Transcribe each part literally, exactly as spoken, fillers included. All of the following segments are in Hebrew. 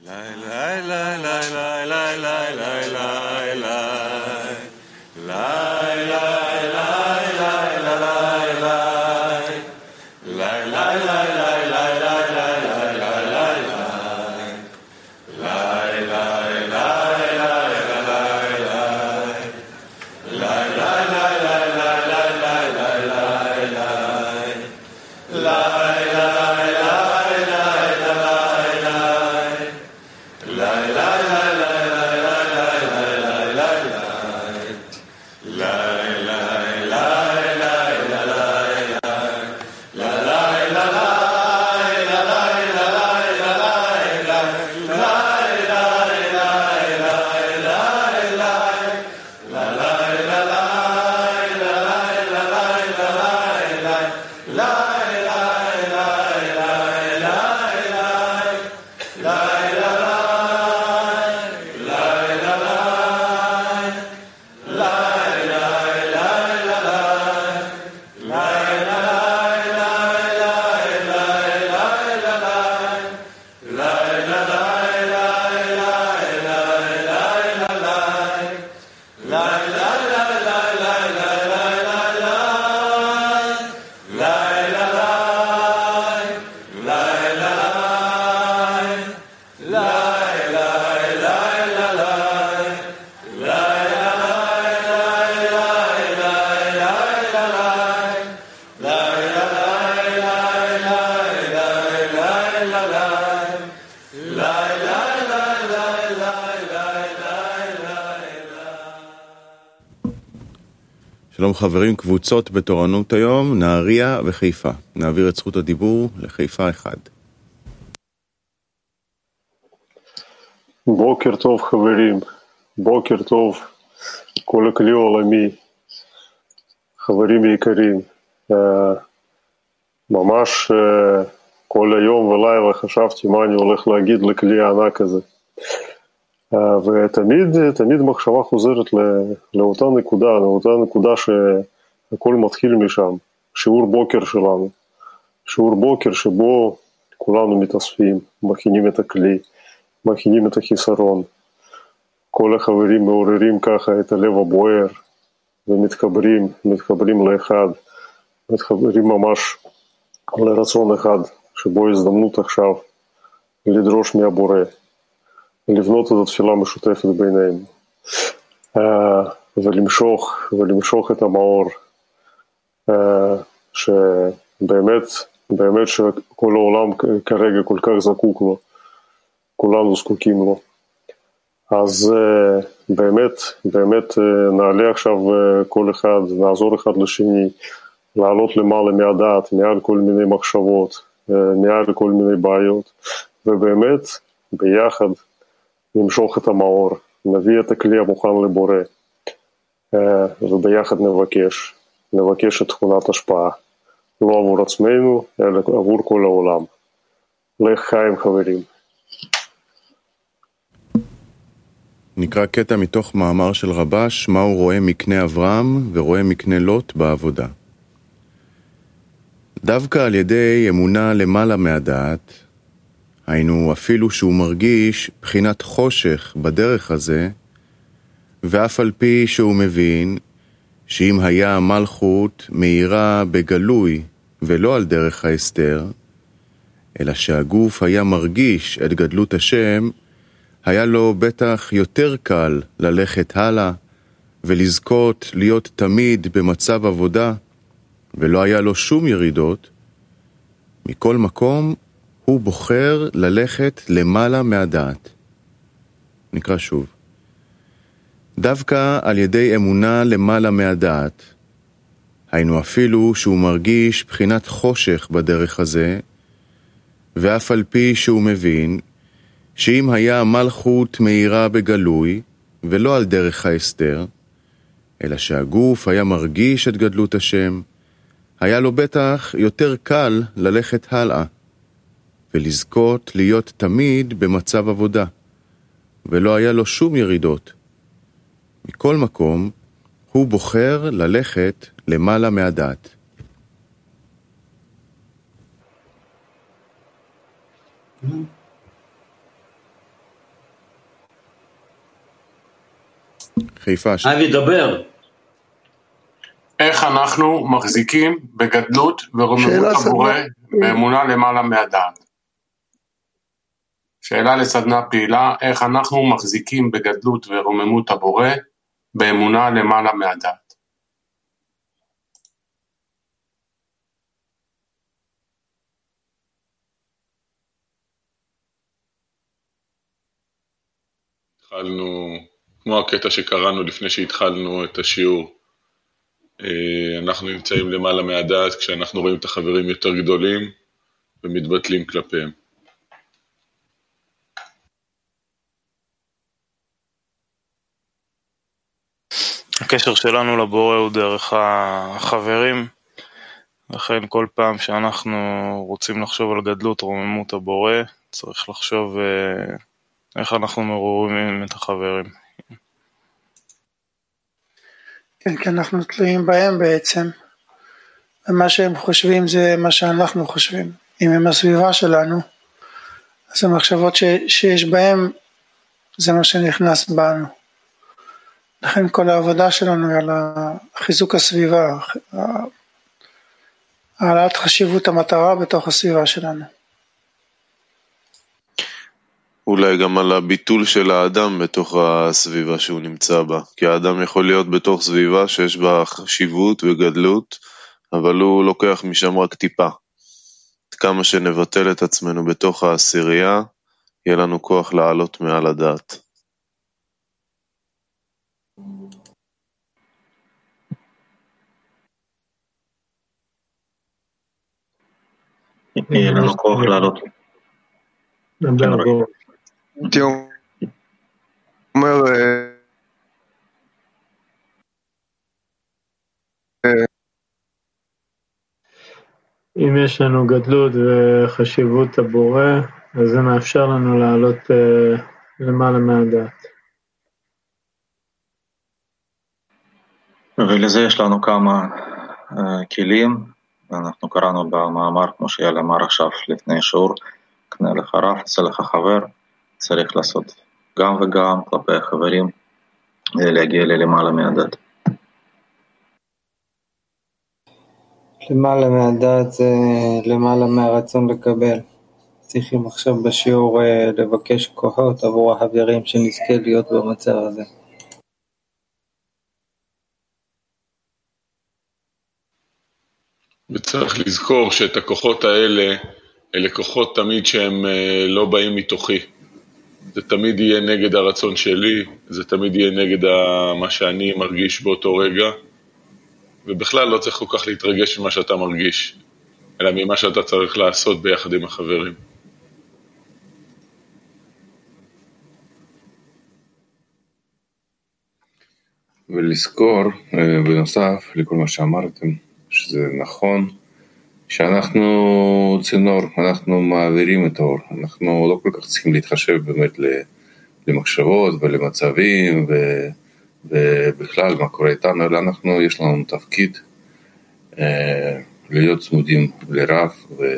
שלום חברים, קבוצות בתורנות היום, נהריה וחיפה. נעביר את זכות הדיבור לחיפה אחד. בוקר טוב חברים, בוקר טוב, כל הכלי העולמי, חברים יקרים. ממש כל היום ולילה חשבתי מה אני הולך להגיד לכלי הענק הזה. ותמיד, תמיד מחשבה חוזרת לאותה נקודה, לאותה נקודה שהכל מתחיל משם, שיעור בוקר שלנו, שיעור בוקר שבו כולנו מתאספים, מכינים את הכלי, מכינים את החיסרון, כל החברים מעוררים ככה את הלב הבוער, ומתחברים, מתחברים לאחד, מתחברים ממש לרצון אחד, שבו הזדמנות עכשיו לדרוש מהבורא, לבנות את התפילה המשותפת ביניהם, ולמשוך, ולמשוך את המאור, שבאמת, באמת שכל העולם כרגע כל כך זקוק לו, כולנו זקוקים לו. אז באמת, באמת נעלה עכשיו כל אחד, נעזור אחד לשני, לעלות למעלה מהדעת, מעל כל מיני מחשבות, מעל כל מיני בעיות, ובאמת ביחד נמשוך את המאור, נביא את הכלי המוכן לבורא, וביחד נבקש, נבקש את תכונת השפעה, לא עבור עצמנו, אלא עבור כל העולם. לחיים חברים. נקרא קטע מתוך מאמר של רבש, מה הוא רואה מקנה אברהם ורואה מקנה לוט בעבודה. דווקא על ידי אמונה למעלה מהדעת, היינו אפילו שהוא מרגיש בחינת חושך בדרך הזה, ואף על פי שהוא מבין שאם היה המלכות מאירה בגלוי ולא על דרך ההסתר, אלא שהגוף היה מרגיש את גדלות השם, היה לו בטח יותר קל ללכת הלאה ולזכות להיות תמיד במצב עבודה, ולא היה לו שום ירידות. מכל מקום הוא בוחר ללכת למעלה מהדעת. נקרא שוב. דווקא על ידי אמונה למעלה מהדעת, היינו אפילו שהוא מרגיש בחינת חושך בדרך הזה, ואף על פי שהוא מבין שאם היה המלכות מאירה בגלוי ולא על דרך ההסתר, אלא שהגוף היה מרגיש את גדלות השם, היה לו בטח יותר קל ללכת הלאה, ולזכות להיות תמיד במצב עבודה, ולא היה לו שום ירידות. מכל מקום, הוא בוחר ללכת למעלה מהדעת. חיפה. ש... אבי, דבר. איך אנחנו מחזיקים בגדלות ורוממות הבורא באמונה למעלה מהדעת? שאלה לסדנה פעילה, איך אנחנו מחזיקים בגדלות ורוממות הבורא באמונה למעלה מהדעת? התחלנו, כמו הקטע שקראנו לפני שהתחלנו את השיעור, אנחנו נמצאים למעלה מהדעת כשאנחנו רואים את החברים יותר גדולים ומתבטלים כלפיהם. הקשר שלנו לבורא הוא דרך החברים, לכן כל פעם שאנחנו רוצים לחשוב על גדלות רוממות הבורא, צריך לחשוב איך אנחנו מרוממים את החברים. כן, כי אנחנו תלויים בהם בעצם, ומה שהם חושבים זה מה שאנחנו חושבים. אם הם הסביבה שלנו, אז המחשבות ש, שיש בהם, זה מה שנכנס בנו. לכן כל העבודה שלנו היא על חיזוק הסביבה, העלאת חשיבות המטרה בתוך הסביבה שלנו. אולי גם על הביטול של האדם בתוך הסביבה שהוא נמצא בה, כי האדם יכול להיות בתוך סביבה שיש בה חשיבות וגדלות, אבל הוא לוקח משם רק טיפה. כמה שנבטל את עצמנו בתוך העשירייה, יהיה לנו כוח לעלות מעל הדעת. יהיה לנו כוח לעלות. הייתי אומר, אם יש לנו גדלות וחשיבות הבורא, אז זה מאפשר לנו לעלות למעלה מהדעת. ולזה יש לנו כמה כלים, אנחנו קראנו במאמר, כמו שיאל אמר עכשיו לפני שיעור, קנה לך רב, עשה לך חבר, צריך לעשות גם וגם כלפי החברים, להגיע למעלה מהדעת. למעלה מהדעת זה למעלה מהרצון לקבל. צריכים עכשיו בשיעור לבקש כוחות עבור החברים שנזכה להיות במצב הזה. וצריך לזכור שאת הכוחות האלה, אלה כוחות תמיד שהם לא באים מתוכי. זה תמיד יהיה נגד הרצון שלי, זה תמיד יהיה נגד מה שאני מרגיש באותו רגע, ובכלל לא צריך כל כך להתרגש ממה שאתה מרגיש, אלא ממה שאתה צריך לעשות ביחד עם החברים. ולזכור, בנוסף לכל מה שאמרתם, שזה נכון, שאנחנו צינור, אנחנו מעבירים את האור, אנחנו לא כל כך צריכים להתחשב באמת למחשבות ולמצבים ו... ובכלל מה קורה איתנו, אלא אנחנו, יש לנו תפקיד אה, להיות צמודים לרב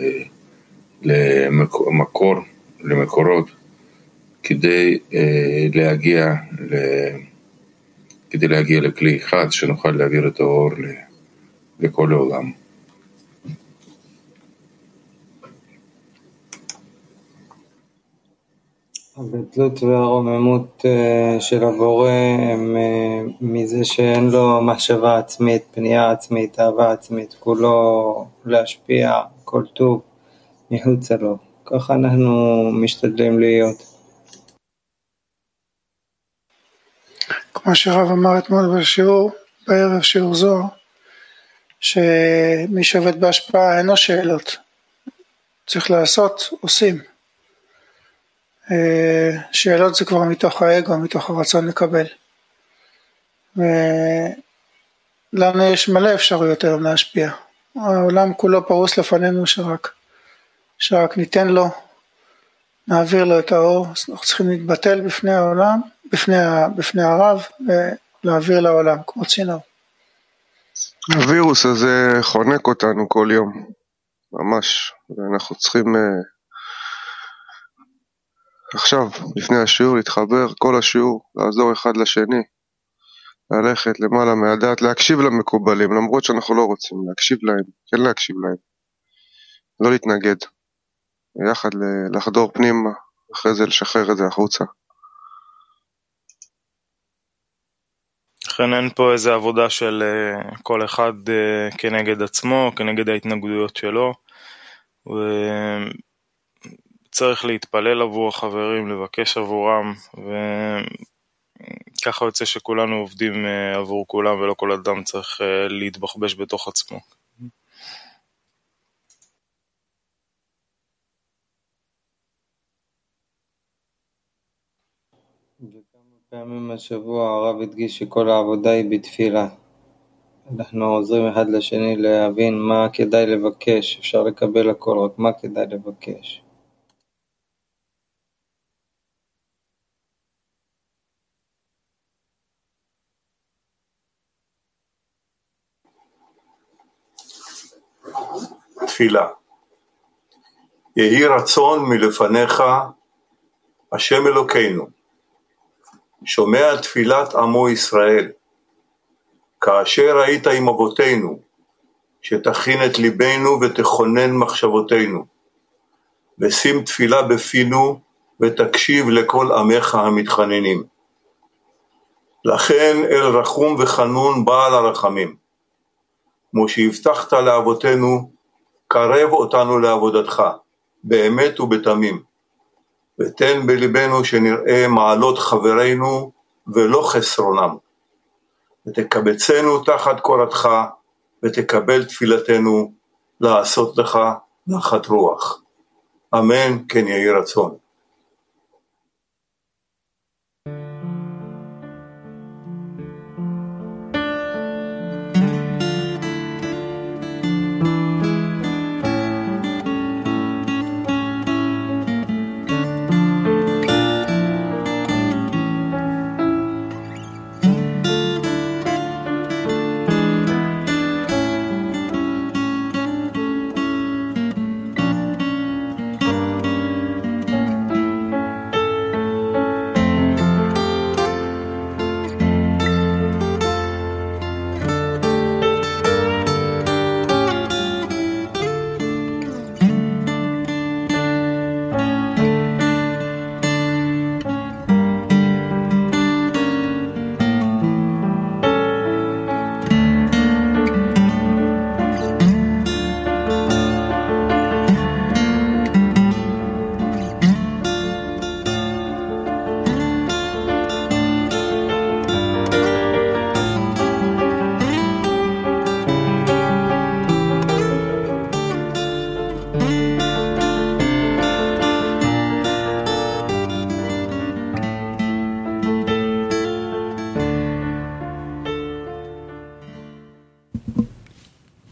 ולמקור, למקורות, כדי אה, להגיע ל... כדי להגיע לכלי אחד שנוכל להעביר את האור לכל העולם. הגדלות והרוממות של הבורא הם מזה שאין לו מחשבה עצמית, פנייה עצמית, אהבה עצמית, כולו להשפיע, כל טוב מחוצה לו. ככה אנחנו משתדלים להיות. כמו שרב אמר אתמול בשיעור, בערב שיעור זוהר, שמי שעובד בהשפעה אינו שאלות, צריך לעשות, עושים. שאלות זה כבר מתוך האגו, מתוך הרצון לקבל. ולנו יש מלא אפשרויות היום להשפיע. העולם כולו פרוס לפנינו שרק, שרק ניתן לו, נעביר לו את האור, אנחנו צריכים להתבטל בפני העולם, בפני, בפני הרב, ולהעביר לעולם כמו צינור. הווירוס הזה חונק אותנו כל יום, ממש, ואנחנו צריכים עכשיו, לפני השיעור, להתחבר כל השיעור, לעזור אחד לשני, ללכת למעלה מהדעת, להקשיב למקובלים, למרות שאנחנו לא רוצים, להקשיב להם, כן להקשיב להם, לא להתנגד, יחד לחדור פנימה, אחרי זה לשחרר את זה החוצה. לכן אין פה איזה עבודה של כל אחד כנגד עצמו, כנגד ההתנגדויות שלו, וצריך להתפלל עבור החברים, לבקש עבורם, וככה יוצא שכולנו עובדים עבור כולם, ולא כל אדם צריך להתבחבש בתוך עצמו. פעמים השבוע הרב הדגיש שכל העבודה היא בתפילה. אנחנו עוזרים אחד לשני להבין מה כדאי לבקש, אפשר לקבל הכל, רק מה כדאי לבקש. תפילה. יהי רצון מלפניך, השם אלוקינו, שומע תפילת עמו ישראל, כאשר היית עם אבותינו, שתכין את ליבנו ותכונן מחשבותינו, ושים תפילה בפינו ותקשיב לכל עמך המתחננים. לכן אל רחום וחנון בעל הרחמים, כמו שהבטחת לאבותינו, קרב אותנו לעבודתך, באמת ובתמים. ותן בליבנו שנראה מעלות חברינו ולא חסרונם. ותקבצנו תחת קורתך ותקבל תפילתנו לעשות לך נחת רוח. אמן כן יהי רצון.